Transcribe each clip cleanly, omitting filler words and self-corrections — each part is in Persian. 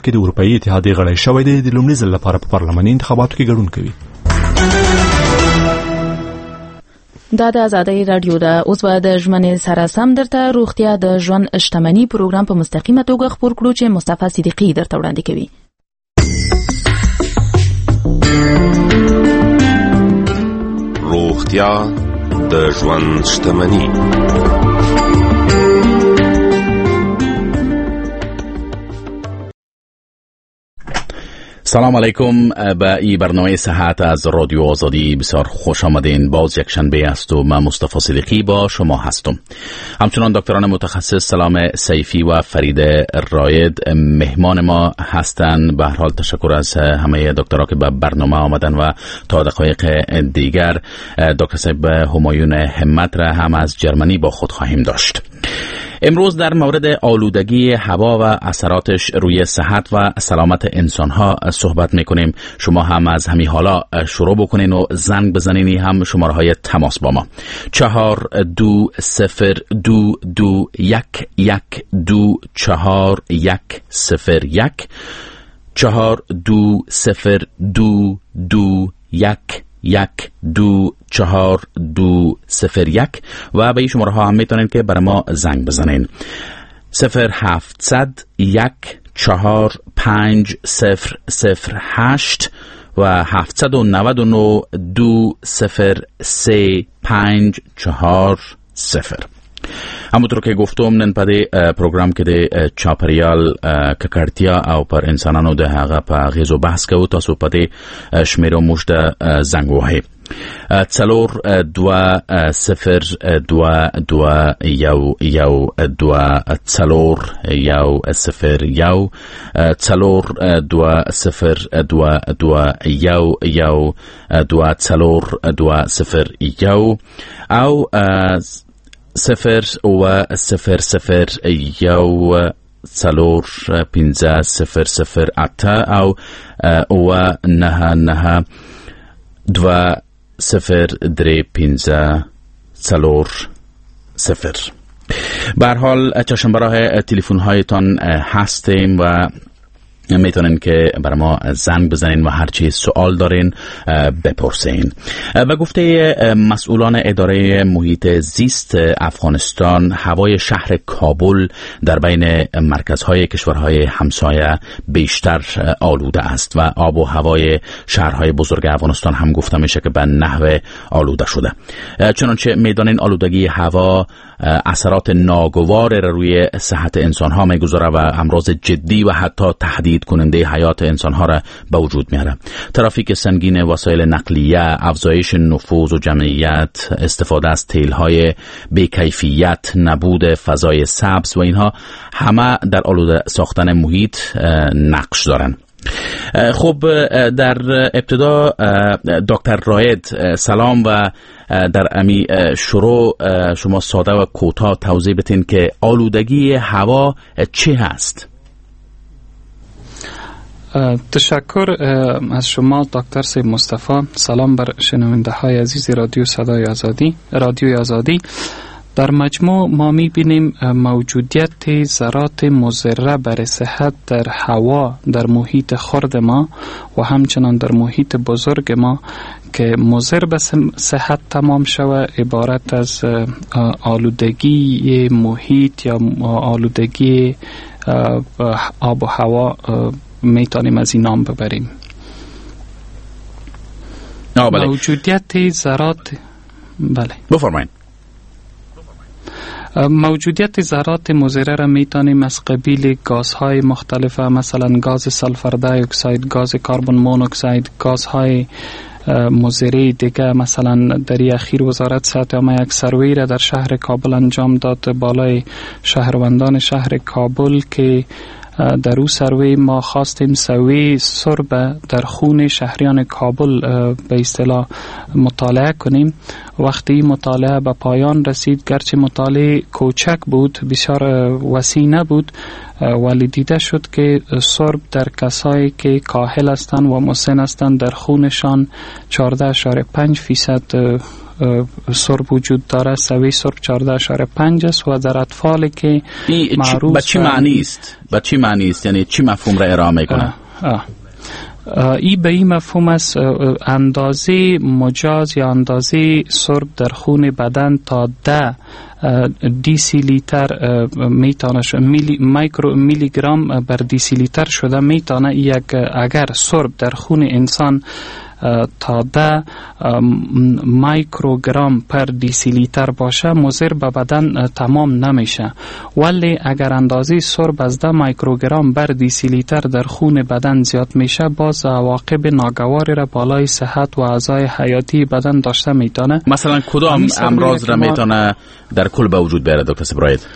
کې د اروپאי اتحادیې غړی شوی دی، د لومړي ځل لپاره په پارلماني انتخاباتو کې ګډون کوي. دا د آزادۍ رادیو ده. اوس به د ژمنې سره سم درته روغتیا د ژوند شتمنۍ پروګرام په مستقیمه توګه خپور کړو چې مصطفی صدیقی درته وړاندې کوي. روغتیا د ژوند شتمنۍ. سلام علیکم. به این برنامه صحت از رادیو آزادی بسیار خوش آمدین. باز یک شنبه است و من مصطفی صدیقی با شما هستم. همچنان دکتران متخصص سلام سیفی و فرید راید مهمان ما هستند. به هر حال تشکر از همه دکترها که به برنامه آمدن و تا دقایق دیگر دکتر صاحب همایون همت را هم از جرمنی با خود خواهیم داشت. امروز در مورد آلودگی هوا و اثراتش روی صحت و سلامت انسان‌ها صحبت می‌کنیم. شما هم از همین حالا شروع بکنین و زنگ بزنین هم شماره‌های تماس با ما 420221124101 4202211241 و به این شماره ها هم میتونین که برای ما زنگ بزنین 0710450008 و 799203540. همونطور که گفتم نن پدې پروګرام کې د چاپریال ککړتیا او پر انسانانو د هغه په غیزو بحث کوو. تاسو پدې شمیرو موږ د زنګ وهي 422021 او 0-15-008 او 9-9-2-0-3-5-0. به هر حال چشم راه تلفن هایتان هستیم و میتونین که برای ما زنگ بزنین و هرچی سوال دارین بپرسین. به گفته مسئولان اداره محیط زیست افغانستان، هوای شهر کابل در بین مرکزهای کشورهای همسایه بیشتر آلوده است و آب و هوای شهرهای بزرگ افغانستان هم گفته میشه که به نحو آلوده شده. چنانچه میدانین آلودگی هوا اثرات ناگوار روی صحت انسان ها میگذاره و امراض جدی و حتی تهدید کننده حیات انسان ها را به وجود میاره. ترافیک سنگین وسایل نقلیه، افزایش نفوذ و جمعیت، استفاده از تیل های بی‌کیفیت، نبود فضای سبز و اینها همه در آلوده ساختن محیط نقش دارن. خب در ابتدا دکتر راید سلام و در امی شروع شما ساده و کوتاه توضیح بدین که آلودگی هوا چه هست؟ تشکر از شما دکتر سید مصطفی. سلام بر شنونده های عزیز رادیو صدای آزادی، رادیوی آزادی. در مجموع ما می‌بینیم موجودیت ذرات مضر بر صحت در هوا، در محیط خرد ما و همچنان در محیط بزرگ ما که مضر به صحت تمام شود، عبارت از آلودگی محیط یا آلودگی آب و هوا میتونیم از این نام ببریم. موجودیت ذرات بله بفرمایید. موجودیت ذرات مضر را میتونیم از قبیل گازهای مختلف، مثلا گاز سلفر دی اکساید، گاز کربن مونوکساید، گازهای مضر دیگه. مثلا در اخیر وزارت صحت عامه یک سروی را در شهر کابل انجام داد بالای شهروندان شهر کابل که در او سروی ما خواستیم سوی سرب در خون شهریان کابل به اصطلاح مطالعه کنیم. وقتی مطالعه به پایان رسید، گرچه مطالعه کوچک بود، بسیار وسیع نبود، ولی دیده شد که سرب در کسایی که کاهل هستند و مسن هستند در خونشان 14.5% سرب وجود داره، سوی سرب 14.5 است و در اطفال که معروض به چی معنی است؟ به چی معنی است؟ یعنی چی مفهوم را ارائه میکنه؟ ای به این مفهوم است اندازه مجاز یا اندازه سرب در خون بدن تا 10 دیسی لیتر میتونه میلی گرم بر دیسی لیتر شده میتونه یک اگر سرب در خون انسان تا 10 میکروگرم پر دیسی لیتر باشه مضر به بدن تمام نمیشه، ولی اگر اندازه سرب از 10 میکروگرم بر دیسی لیتر در خون بدن زیاد میشه باز عواقب ناگواری را بالای صحت و اعضای حیاتی بدن داشته میتونه. مثلا کدام امراض را میتونه در کل به وجود بیاره دکتر سبراید؟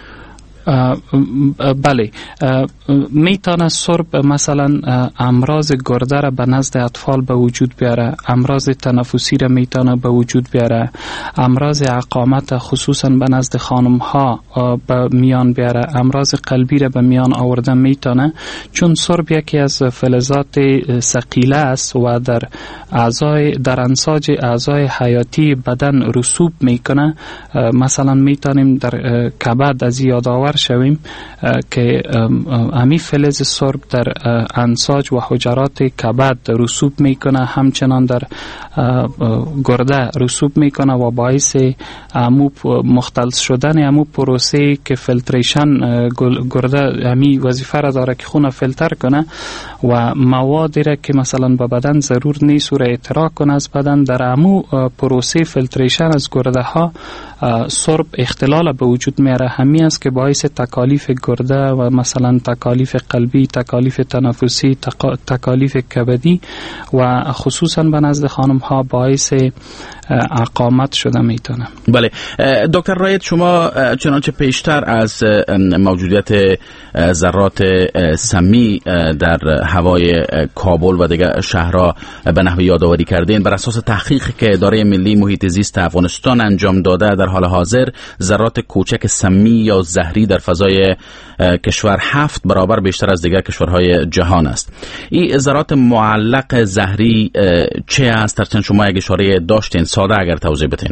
بله، میتونه سرب مثلا امراض گرده را به نزد اطفال به وجود بیاره، امراض تنفسی را میتونه به وجود بیاره، امراض عقامت خصوصا به نزد خانم ها به میان بیاره، امراض قلبی را به میان آورده میتونه، چون سرب یکی از فلزات ثقیله است و در انساج اعضای حیاتی بدن رسوب میکنه. مثلا میتونیم در کبد از یادآور شویم که امی فلز سرب در انساج و حجرات کبد رسوب میکنه، همچنان در گرده رسوب میکنه و باعث مختلط شدن امو پروسه که فیلتریشن گرده امی وظیفه را داره که خون فیلتر کنه و موادی را که مثلا به بدن ضرور نیست و را احتراق کنه از بدن، در امو پروسه فیلتریشن از گرده ها سرب اختلال به وجود میاره. همین است که باعث تکالیف گرده و مثلا تکالیف قلبی، تکالیف تنفسی، تکالیف کبدی و خصوصا به نزد خانم ها باعث عقامت شده میتونه. بله دکتر رایت، شما چنانچه پیشتر از موجودیت ذرات سمی در هوای کابل و دیگر شهرها به نحو یادآوری کردین، بر اساس تحقیقی که اداره ملی محیط زیست افغانستان انجام داده در حال حاضر ذرات کوچک سمی یا زهری در فضای کشور 7 برابر بیشتر از دیگر کشورهای جهان است. این ذرات معلق زهری چه است؟ ترچند شما یک اشاره داشتین، ساده اگر توضیح بدین.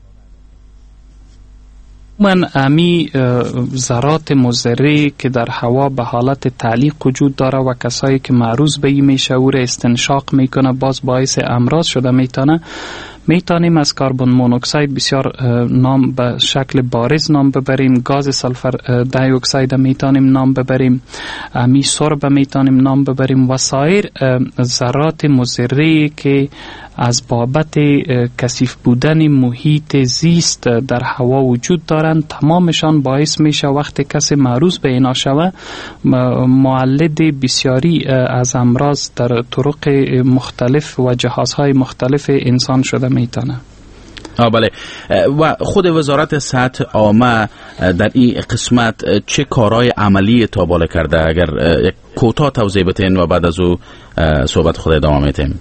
من امی ذرات مضری که در هوا به حالت تعلیق وجود داره و کسایی که معروض به این میشه او را استنشاق میکنه باز باعث امراض شده میتونیم از کربن مونوکسید بسیار نام به شکل بارز نام ببریم، گاز سلفر دی اکسید میتونیم نام ببریم، می سرب میتونیم نام ببریم و سایر ذرات مضری که از بابت کثیف بودن محیط زیست در هوا وجود دارند، تمامشان باعث میشه وقتی کسی معروض به اینا شوه مولد بسیاری از امراض در طرق مختلف و جهازهای مختلف انسان شده میتونه. بله، و خود وزارت صحت عامه در این قسمت چه کارهای عملی تا بالا کرده؟ اگر یک کوتاه توضیح بدین و بعد از او صحبت خود ادامه میتیم.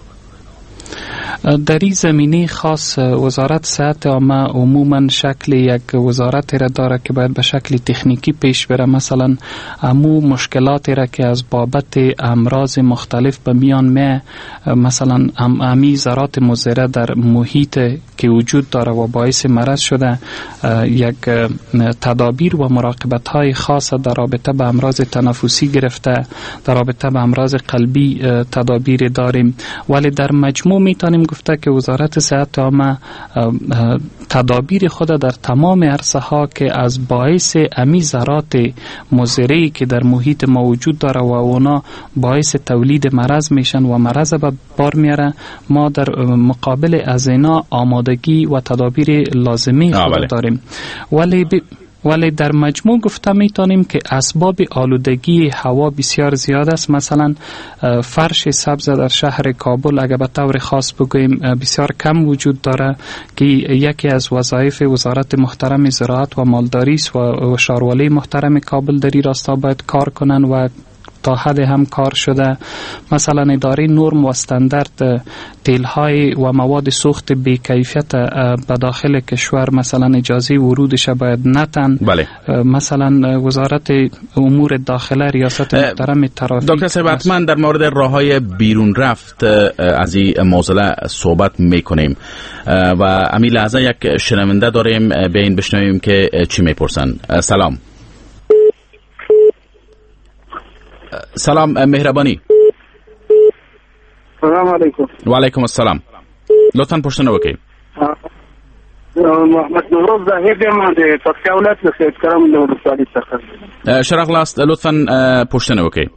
در این زمینه خاص وزارت صحت عامه عموما شکل یک وزارت را داره که باید به شکل تکنیکی پیش بره. مثلا امو مشکلاتی را که از بابت امراض مختلف به میان می، مثلا امی ذرات مضره در محیط که وجود داره و باعث مرض شده، یک تدابیر و مراقبت های خاص در رابطه به امراض تنفسی گرفته، در رابطه به امراض قلبی تدابیر داریم. ولی در مجموع میتونیم گفته که وزارت صحت عامه تدابیر خود در تمام عرصه ها که از باعث امی ذرات مضری که در محیط ما وجود داره و اونا باعث تولید مرض میشن و مرض به بار میاره، ما در مقابل از اینا آمادگی و تدابیر لازمی خود داریم. ولی در مجموع گفته میتونیم که اسباب آلودگی هوا بسیار زیاد است. مثلا فرش سبز در شهر کابل اگر به طور خاص بگوییم بسیار کم وجود داره که یکی از وظایف وزارت محترم زراعت و مالداری است و شاروالی محترم کابل در این راستا باید کار کنن و تا حد هم کار شده. مثلا اداره نرم و استاندارد تیل‌های و مواد سوخت بی‌کیفیت به داخل کشور مثلا اجازه ورودش باید نتن. بله. مثلا وزارت امور داخله ریاست محترم ترافیک. دکتر صاحب حتما در مورد راههای بیرون رفت از این موضوع صحبت میکنیم و امی لحظه یک شنونده داریم، به این بشنویم که چی میپرسن. سلام. سلام مهربانی. سلام علیکم. و علیکم السلام. لطفاً پرسنده وکید. محمد نوروز زاهد یم د پکتیا ولایت له سید کرم د ولسوالۍ څخه. شرق لاست لطفاً پرسنده وکید.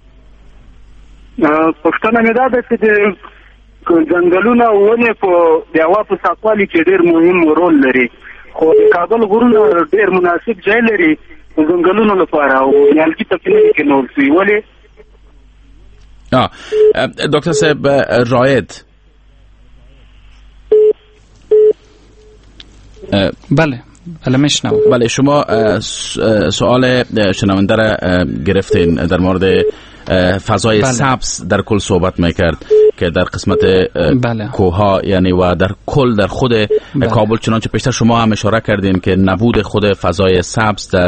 پښتنه مې دا ده چې د ځنګلونه ونې په د هوا په ساتوالي کې ډېر مهم رول لري، خو د کابل غرونه ډېر مناسب ځای لري د ځنګلونو لپاره او نیالګي ته پکې کې نور شي. ولې دکتر صاحب رایت؟ بله میشنم. بله شما سوال شنونده را گرفتین در مورد فضای سبز در کل صحبت میکرد که در قسمت کوها یعنی و در کل در خود کابل، چنانچه پیشتر شما هم اشاره کردین که نبود خود فضای سبز در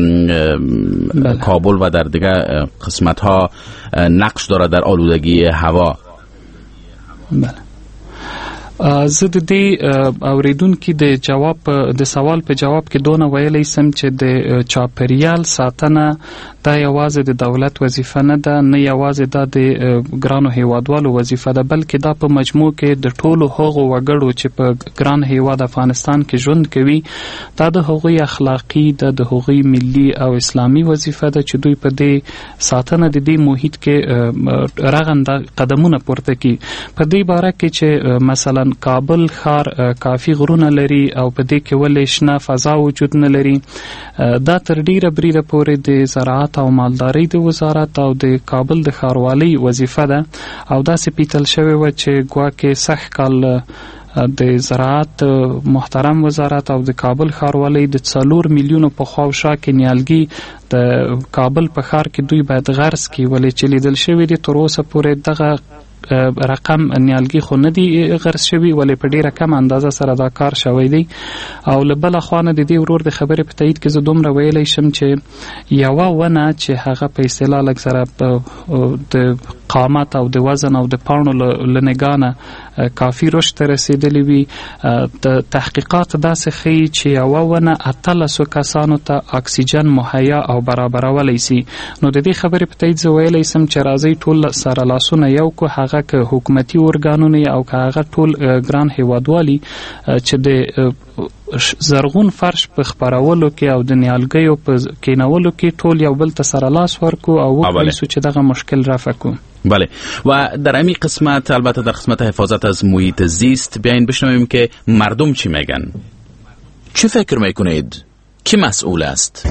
کابل و در دیگه قسمت ها نقش داره در آلودگی هوا. بله. زه د دې اوریدونکو د سوال په جواب کې دونه ویلی سم چې د چاپیریال ساتنه دا یوازې د دولت وظیفه نه ده، نه یوازې دا د ګرانو هیوادوالو وظیفه ده، بلکې دا په مجموع کې د ټولو هغو وګړو چې په ګران هیواد افغانستان کې ژوند کوي، دا د هغوی اخلاقی ده، د هغوی ملي او اسلامي وظیفه ده چې دوی په دې ساتنه د دې محیط کې رغنده قدمونه پورته کړي. په دې باره کې چې مثلا کابل ښار کافی غرونه لري او په دې کې ولې شنه فضا وجود نه لري، دا تر ډیره بریده پورې د زراعت او مالدارۍ د وزارت او د کابل د ښاروالۍ وظیفه ده او داسې پیتل شوی و چې ګواکې سږ کال د زراعت محترم وزارت او د کابل ښاروالۍ د 4 میلیونو په خواوشا کې نیالګي د کابل په ښار کې دوی باید غرس کړي، ولې چې لیدل شوی دي تر اوسه پورې دغه رقم نیالګي خو نه دی غرس شوی، ولې په ډیره کم اندازه سره دا کار شوی دی. او له بله خوا نه د دې ورور د خبرې په تایید کې زه دومره ویلی شم چې یوه ونه چې هغه په اصطلاح لږ سره د قامت او د وزن او د پاڼو له نګانه کافي رشد ته رسېدلی وي، د تحقیقات داسې ښیي چې یوه ونه 18 کسانو ته اکسیجن مهیا او برابرولی سي. نو د دې خبرې په تایید زه ویلی سم چې راځئ ټول سره لاسونه یو کو، هغه که حکومتي ارګانونه او که هغه ټول ګران هیوادوالي چې د زرغون فرش په خپرولو کې او د نیالګیو په کینولو کې ټول یو بل ته سره لاس ورکو او وکړو چې دغه مشکل رفع کو. بله. و در امی قسمت البته در قسمت حفاظت از محیط زیست بیاین بشنویم که مردم چی میگن. چه فکر میکنید؟ کی مسئول است؟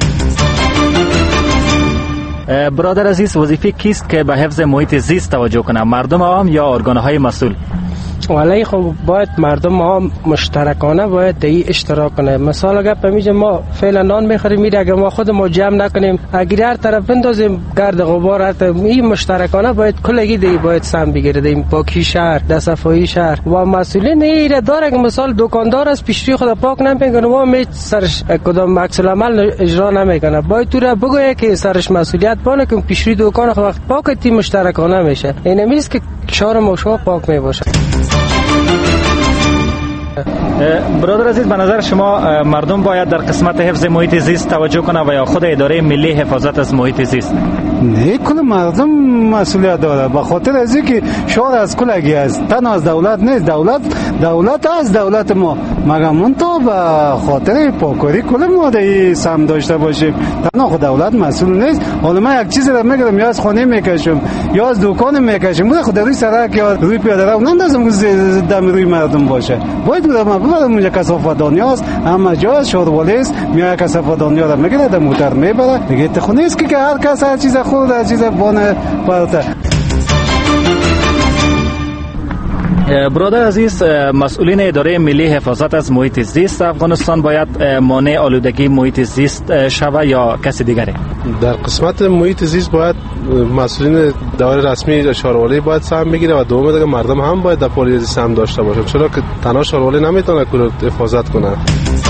برادر عزیز، وظیفه کیست که به حفظ محیط زیست توجه کنه؟ مردم عام یا ارگان‌های مسئول؟ ولی خب باید مردم عام مشترکانه باید در این اشتراک کنه. مثلا اگر پمیجه ما فعلا نان میخوریم میره، اگر ما خود ما جمع نکنیم اگر هر طرف بندازیم گرد غبار، این مشترکانه باید کلگی دی باید سم بگیره، دیم پاکی شهر، د صفایی شهر و مسئولین ایره داره که مثال دکاندار از پیشری خود پاک نمیکنه و می سرش کدام عکس العمل اجرا نمیکنه، باید تو را بگویه که سرش مسئولیت بانه که پیشری دکان خود وقت پاک تی مشترکانه میشه. این نیست که شهر ما شما پاک میباشه. برادر عزیز، به نظر شما مردم باید در قسمت حفظ محیط زیست توجه کنه و یا خود اداره ملی حفاظت از محیط زیست؟ نه، کل مردم مسئولیت داره، به خاطر از اینکه شهر از کلگی است، تنها از دولت نیست، دولت از دولت ما، مگر من تو به خاطر پاکاری کل ما در سم داشته باشیم، تنها خود دولت مسئول نیست. حالا من یک چیزی رو میگم، یا از خانه میکشم یا از دکان میکشم، خود روی سرک یا روی پیاده رو نندازم دم روی مردم باشه. باید بودم اونجا کثافت‌دانی است، اما جا شهروالی است، میاد کثافت‌دانی رو میگیره در موتر میبره دیگه. تخونه است که هر کس هر چیز خود هر چیز بانه پرته. برادر عزیز، مسئولین اداره ملی حفاظت از محیط زیست افغانستان باید مانع آلودگی محیط زیست شوه یا کسی دیگری؟ در قسمت محیط زیست باید مسئولین دایره رسمی شاروالي باید سهم بگیره و دوم دیگه مردم هم باید در پالیسی سهم داشته باشن، چرا که تنها شاروالي نمیتونه کل حفاظت کنه.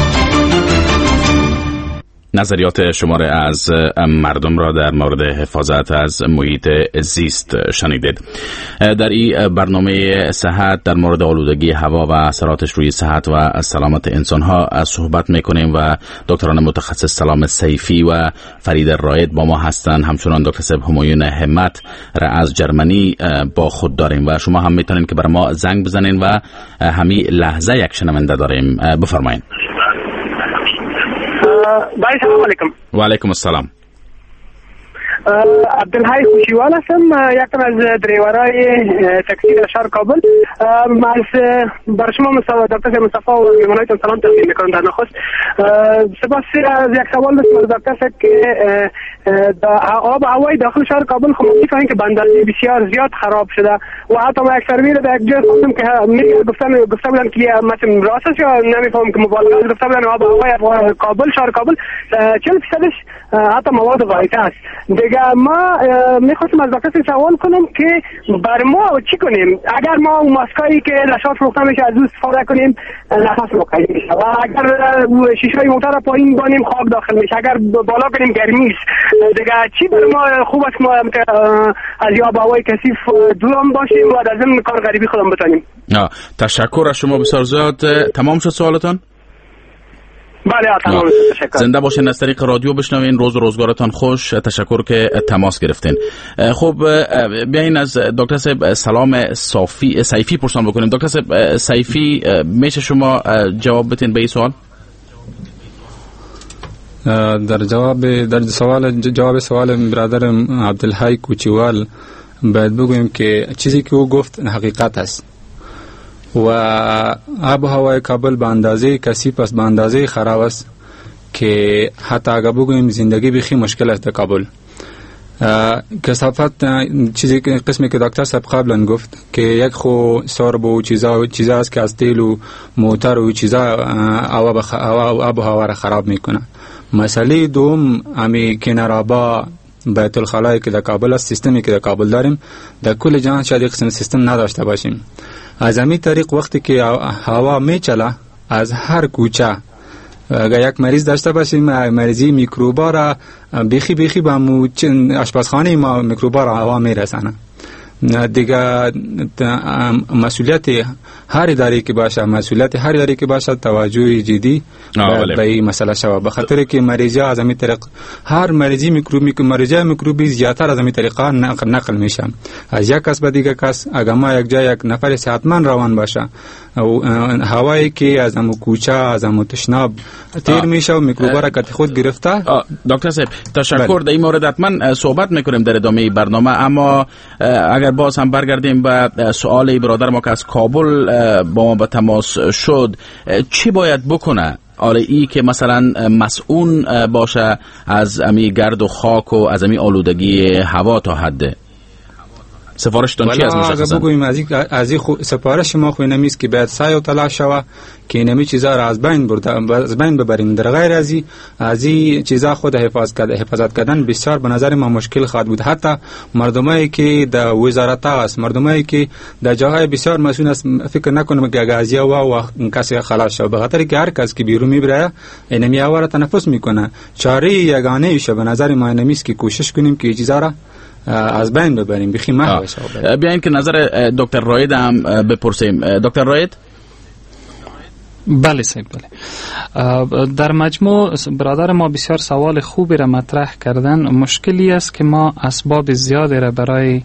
نظریات شماره از مردم را در مورد حفاظت از محیط زیست شنیدید. در این برنامه صحت در مورد آلودگی هوا و اثراتش روی صحت و سلامت انسان ها صحبت میکنیم و دکتران متخصص سلام سیفی و فرید رائد با ما هستند. همچنان دکتر صاحب همایون همت را از جرمنی با خود داریم و شما هم میتونین که برای ما زنگ بزنین و همین لحظه یک شنونده داریم. بفرمایید. بای سلام علیکم. و علیکم السلام. عبدالحی خوشیوال هستم، یکم از دریورای تاکسی در شهر کابل. برای شما دکتر مصطفی و میمونایتون سلام تقدیم میکنم. در نخست سپاس از یک سوال داشتم از دکتر صاحب که آب و هوای داخل شهر کابل خب میفهمین که به اندازه بسیار زیاد خراب شده و حتی ما یک سروی رو در یک جای خوندم که گفته بودن که مثلا راست است یا نمیفهمم که مبالغه گفته بودن آب و هوای کابل شهر کابل 40% حتی مواد غایطه است. دیگه ما میخواستم از دکتر سوال کنم که بر ما چی کنیم اگر ما اون ماسکایی که نشاط فروخته میشه از اون استفاده کنیم نفس مقید میشه و اگر شیشه‌های موتور را پایین بانیم خاک داخل میشه، اگر بالا کنیم گرمی است. دیگه چی بر ما خوب است ما از آب و هوای کثیف دور باشیم و از این کار غریبی خودمون بتونیم. تشکر از شما بسیار زیاد. تمام شد سوالتان؟ بله تمام. تشکر. زنده باشین، از طریق رادیو بشنوین. روز و روزگارتان خوش. تشکر که تماس گرفتین. خب بیاین از دکتر صاحب سلام سیفی پرسان بکنیم. دکتر صاحب سیفی میشه شما جواب بتین به این سوال؟ در جواب سوال برادر عبدالحی کوچیوال باید بگویم که چیزی که او گفت حقیقت است و آب و هوای کابل به اندازه کثیف است، به اندازه خراب است که حتی اگر بگویم زندگی بخی مشکل است در کابل. کثافت چیزی قسمی که دکتر صاحب قبلا گفت که یک خو سرب و چیزا است که از تیل و موتور و چیزا آب و هوا را خراب میکنه. مسئله دوم امی کنارابا بیت الخلای که در کابل است، سیستمی که در کابل داریم در کل جهان شاید قسم سیستم نداشته باشیم. از همین طریق وقتی که هوا میچله از هر کوچه اگر یک مریض داشته باشیم مریضی میکروبا را بیخی به آشپزخانه ما میکروبا را هوا میرسانه. دیگه مسئولیت هر اداره که باشه توجه جدی به این مسئله شود، به خاطر که مریضی از همین طریق هر مریضی میکروبی زیادتر از همین طریق نقل میشه از یک کس به دیگه کس. اگر ما یک جای یک نفر صحتمند روان باشه هوایی که از همون کوچه از همون تشناب تیر میشه و میکروبا را کتی خود گرفته. دکتر صاحب تشکر. در این مورد حتما صحبت میکنیم در ادامه برنامه، اما اگر باز هم برگردیم به سوال برادر ما که از کابل با ما به تماس شد، چی باید بکنه ای که مثلا مسئول باشه از امی گرد و خاک و از امی آلودگی هوا تا حد؟ سفارشتون چی از مشخصا؟ بگویم از این سفارش ما خوی نمیست که باید سعی و تلاش شوه که اینمی چیزا را از بین ببریم. در غیر از این چیزا خود حفاظت کردن بسیار به نظر ما مشکل خواهد بود. حتی مردمایی که در وزارت است، مردمایی که در جاهای بسیار مسئول است، فکر نکنم که اگه و کسی خلاص شود، به خاطر که هر کس که بیرون میبره اینمی هوا را تنفس میکنه. چاره یگانه ایشه به نظر ما نمیست که کوشش کنیم که چیزا را از بین ببریم، بخی محو بشه. بیاین که نظر دکتر رائد هم بپرسیم. دکتر رائد؟ بله صاحب، بله. در مجموع برادر ما بسیار سوال خوبی را مطرح کردن. مشکلی است که ما اسباب زیادی را برای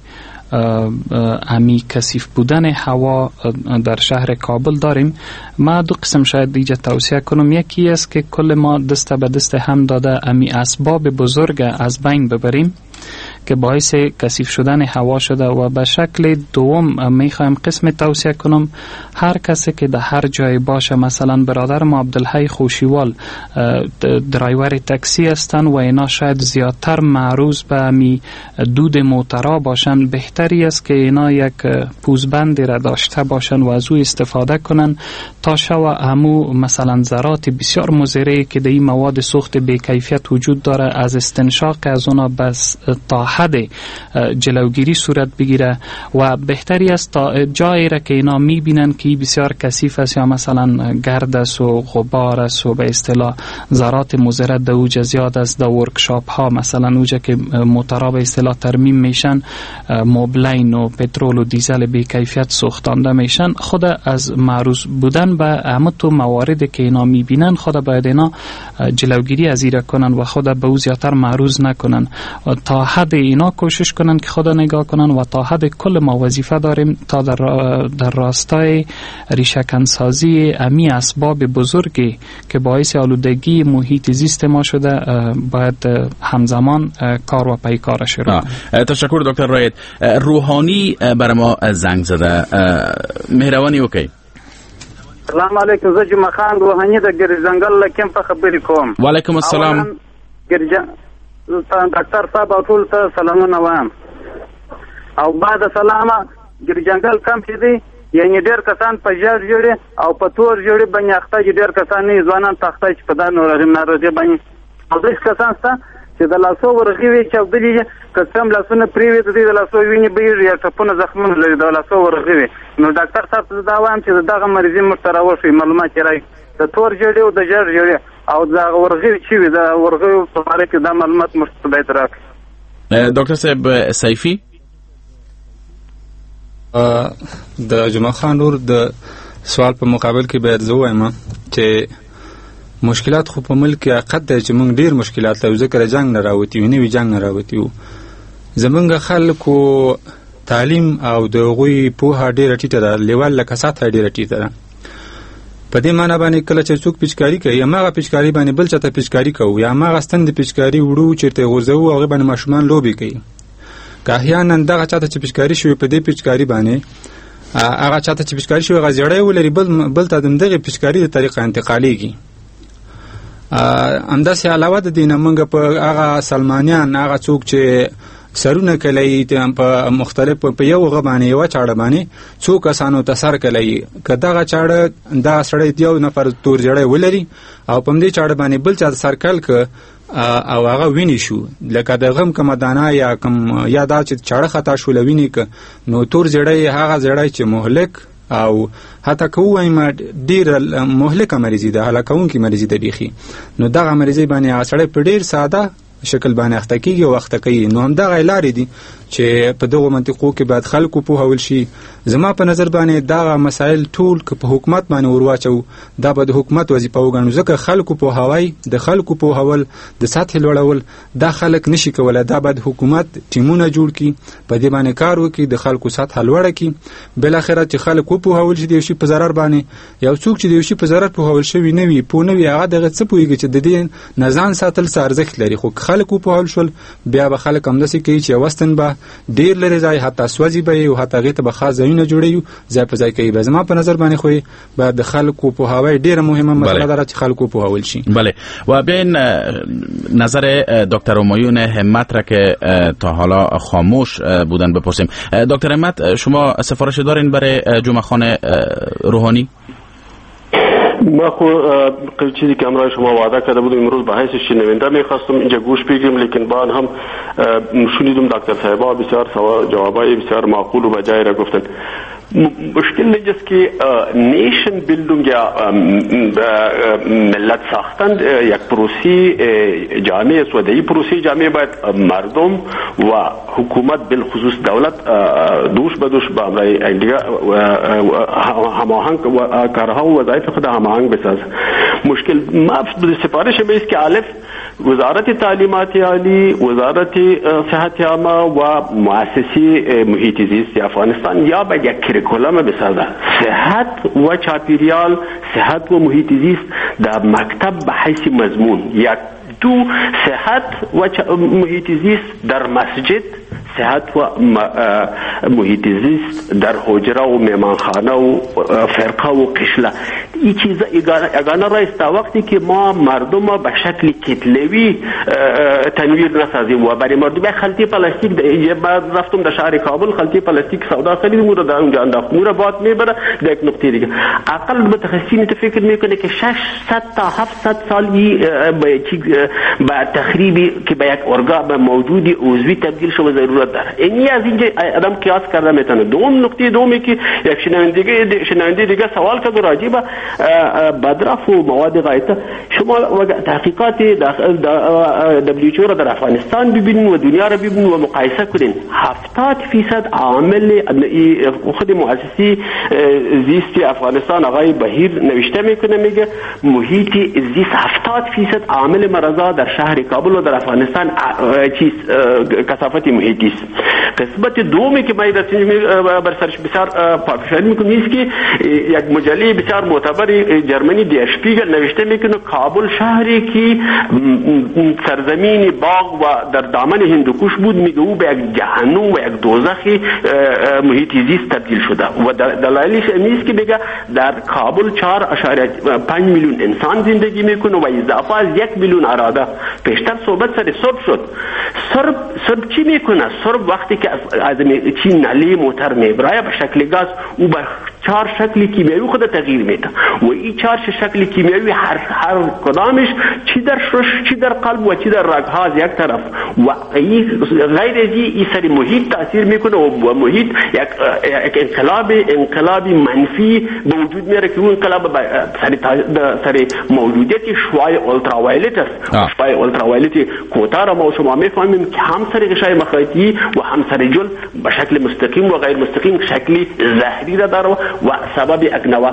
امی کثیف بودن هوا در شهر کابل داریم. ما دو قسم شاید دیجا توصیه کنم. یکی است که کل ما دست به دست هم داده امی اسباب بزرگ از بین ببریم که باعث کثیف شدن هوا شده و به شکل دوم میخوایم قسم توصیه کنم هر کسی که در هر جای باشه، مثلا برادر ما عبدالحی خوشیوال درایور تاکسی هستن و اینا شاید زیادتر معروض به امی دود موترا باشن، بهتری است که اینا یک پوزبندی را داشته باشن و از او استفاده کنن تا شوا همو مثلا ذرات بسیار مضره که در این مواد سوخت بی‌کیفیت وجود داره از استنشاق از اونا بس تا حد جلوگیری صورت بگیره و بهتری است تا جایی را که اینا میبینن که بسیار کثیف است یا مثلا گرد است و غبار است و به اصطلاح ذرات مضره در اوجه زیاد است، در ورکشاپ ها مثلا اوجه که موترها به اصطلاح ترمیم میشن موبلاین و پترول و دیزل بی‌کیفیت سوختانده میشن، خود از معروض بودن به همه تو مواردی که اینا میبینن خود باید اینا جلوگیری از ایره کنن و خود به او زیادتر معروض نکنن، تا حد اینا کوشش کنن که خود نگاه کنن و تا حد کل ما وظیفه داریم تا در راستای ریشه‌کنسازی امی اسباب بزرگی که باعث آلودگی محیط زیست ما شده باید همزمان کار و پیکار شروع. تشکر دکتر رایت. روحانی بر ما زنگ زده. مهربانی اوکی. سلام علیکم، زه جمعه خان روحانی د ګرځنګل لکم په خبرې کوم. وعلیکم السلام. ډاکټر صاحب او ټول ته سلامونه وایم. او بعد سلامه ګرځنګل کم چې دی یعنی ډېر کسان په ژړ جوړي او په تور جوړي باندې اخته ډېر کسان نه ځوانان تخته چې په دا ناروغي باندې او دې کسان ته چې د لاسو ورغي وي چې بلې کسم لاسونه پریوي د دې لاسو ویني به یا ټپونه زخمونه لري د لاسو ورغي وي. نو ډاکټر صاحب دا وایم چې دغه مریضي مرتره وشي معلومات راي د تور جوړي او د ژړ جوړي او دا ورغي چې وي دا ورغي په اړه کې دا معلومات مستبید راکړي. ډاکټر صاحب سیفی د جمعه خان نور د سوال په مقابل کې باید زه وایم چې مشکلات خو په ملک کې حقیقت دی چې موږ ډیر مشکلات لرو ځکه جنگ نه راوتی وي نوی جنگ نه راوتی وو زمونږ خلکو تعلیم او د غوي په ډیره ټیټه ده لیول لکه ساته ډیره ټیټه ده په دې معنی باندې کله چې څوک پچکاری کوي یا ماغه پچکاری باندې بل چاته پچکاری کوي یا ماغه ستند پچکاری وړو چیرته غوزو او هغه باندې ماشومان لوبي کوي که احیانا دغه چاته چې پچکاری شوی په دې پچکاری باندې هغه چاته چې پچکاری شوی غزړې ولري بل ته دغه پچکاری د طریقه انتقالیږي. همداسې علاوه د دینه منګه په هغه سلمانیان هغه څوک چې سرونه کلی په مختلف په یو غبانې یو چاړه باندې څو کسانو تسر کلی که دغه چاړه دا سړی یو نفر تور جړې ولري او په دې چاړه باندې بل چا سرکل ک او هغه ویني شو لکه د غم کمدانه یا کم یا دا چې چاړه خطا شو لویني ک نو تور جړې هغه جړې چې مهلک او حتی کوی ما ډیر مهلکه مریضی ده هلاکون کی مریضی ده بیخي نو دغه مریضی باندې اثر په ډیر ساده شکل باندې اخته کیږي او اخته کوي نو هم دغه لارې دي چې په دغه منطقو کې باید خلکو په هول شي. زما په نظر باندې دغه مسائل ټول په حکومت باندې ورواچو دا به د حکومت وظیفه وګڼو ځکه خلکو په هوای د خلکو په هول د سطح لوړول دا خلک نشي کولای دا به حکومت ټیمونه جوړ کړي په دې باندې کار وکړي د خلکو سطح لوړه کړي بل اخرت چې خلکو په هول شي د شي په ضرر باندې یو څوک چې د شي په ضرر په هول شوی نه وي په نوې هغه دغه څه پويږي چې د دې نزان ساتل ارزښت لري خو خلکو په هول شول بیا به خلک هم داسې کوي چې وستن به ډیر لري ځای حتی سوځي به او حتی غیته به خاص ځایونه جوړي ځای په ځای کوي به زما په نظر باندې خو به د خلکو په هوای ډیره مهمه مسله ده چې خلکو په هول شي. بله و بین نظر دکتر همایون همت را که تا حالا خاموش بودن بپرسیم. دکتر همت شما سفارش دارین برای جمعه خان روحانی؟ ما خو چیزی که امروز شما وعده کرده بودم امروز به حیث شنونده میخواستم اینجا گوش بگیرم لیکن بعد هم شنیدم دکتر صاحبا بسیار جوابای بسیار معقول و بجای را گفتن. مشکل اینجاست که نیشن بیلدونگ یا ملت ساختن یک پروسی جامعه است و در پروسی جامعه باید مردم و حکومت بالخصوص دولت دوش به دوش با امرای دیگه هماهنگ کارها و وظایف خود هماهنگ بسازه. مشکل ما سفارش است که الف وزارت تعلیمات عالی، وزارت صحت عامه و مؤسسه محیط زیست افغانستان یا به یک کریکولم بسازه. صحت و چاپیریال، صحت و محیط زیست در مکتب به حیث مضمون یک دو، صحت و محیط زیست در مسجد، صحت و محیط زیست در حجره و میمانخانه و فرقه و قشله. این چیزا یگانه رایست تا وقتی که ما مردم به شکل کتلوی تنویر نسازیم و برای مردم خلطی پلاستیک رفتم در شهر کابل خلطی پلاستیک سودا خریدم و در اونجا انداختم و باد میبره در یک نقطه دیگه. اقل متخصصین فکر میکنه که 600 تا 700 سالی به تخریبی که به یک ارگان موجودی عضوی تبدیل شده ضرورت داره. اینی از اینجا آدم قیاس کرده میتونه. دوم نقطه دومی که یک شنونده دیگه سوال کرد راجع به بدرف و مواد غایطه. شما تحقیقات WHO را در افغانستان ببینید و دنیا را ببینید و مقایسه کنید. 70% عامل خود مؤسسه زیست افغانستان آقای بهیر نوشته میکنه، میگه محیط زیست 70% عامل مرضا در شهر کابل و در افغانستان کثافت محیطی است. قسمت دومی که من بر سرش بسیار پافشاری میکنم است که یک مجله بسیار معتبر جرمنی دی اشپیگل نوشته میکنه کابل شهری که سرزمین باغ و در دامن هندوکش بود، میگه او به یک جهنم و یک دوزخ محیط زیست تبدیل شده و دلایلش این است که میگه در کابل 4.5 میلیون انسان زندگی میکنه و اضافه از 1 میلیون اراده. پیشتر صحبت سر سرب شد. سرب چی میکنه؟ سرب وقتی که از چین نلی موتر میبره به شکل گاز او به 4 شکل کیمیایی خود تغییر میده و این 4 شکل کیمیایی هر کدامش چی در شش، چی در قلب و چی در رگها از یک طرف و غیر از این سر محیط تاثیر میکنه و محیط یک انقلاب منفی به وجود میاره که اون انقلاب سر موجودیت شوای اولتراوایلت است. شوای اولتراوایلت کوتاه ما شما میفهمیم که هم سر غشای مخاطی و هم سر جل به شکل مستقیم و غیر مستقیم شکلی زهری را داره و سبب یک نوع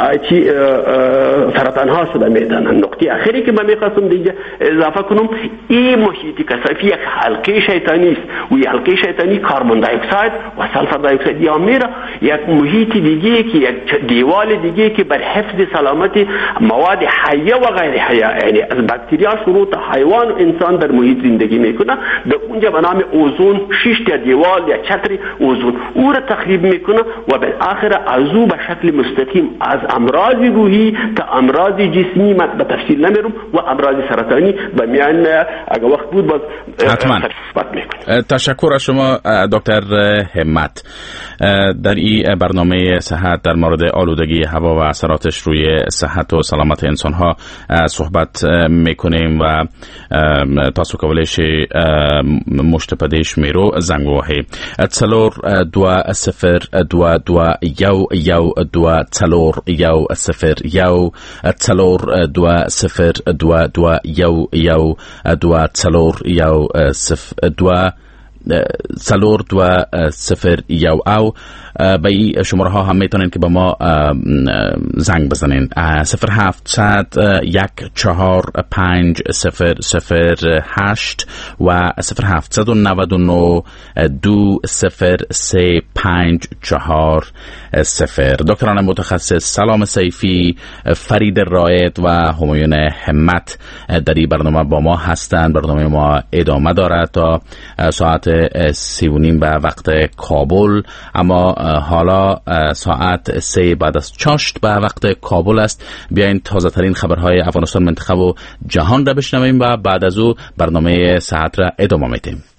سرطان ها شده میدن. نقطه آخری که من میخواستم دیگه اضافه کنم، این محیط کثافی یک حلقه شیطانی است و این حلقه شیطانی کربن دی اکساید و سلفر دی اکساید یا میره یک محیط دیگه که یک دیوال دیگه که بر حفظ سلامت مواد حیه و غیر حیه، یعنی از باکتریا شروع تا حیوان و انسان در محیط زندگی میکنه، در اونجا به نام اوزون 6 تا دیوال یا چتر اوزون او را تخریب میکنه و به آخر ازو به شکل مستقیم از امراض روحی تا امراض جسمی من به تفصیل نمیرم و امراض سرطانی به میان اگه وقت بود باز حتما. تشکر از شما دکتر همت. در این برنامه صحت در مورد آلودگی هوا و اثراتش روی صحت و سلامت انسان ها صحبت میکنیم و تاسو کولای شئ مشت پدیش میرو زنگ ووهئ 02 او به این شماره ها هم میتونین که با ما زنگ بزنین 0700 1450008 و 0799 203540. دکتران متخصص سلام سیفی، فرید رائد و همایون همت در این برنامه با ما هستند. برنامه ما ادامه دارد تا ساعت 3:30 به وقت کابل، اما حالا ساعت 3 بعد از چاشت به وقت کابل است. بیاین تازه ترین خبرهای افغانستان، منطقه و جهان را بشنویم و بعد از او برنامه صحت را ادامه میدیم.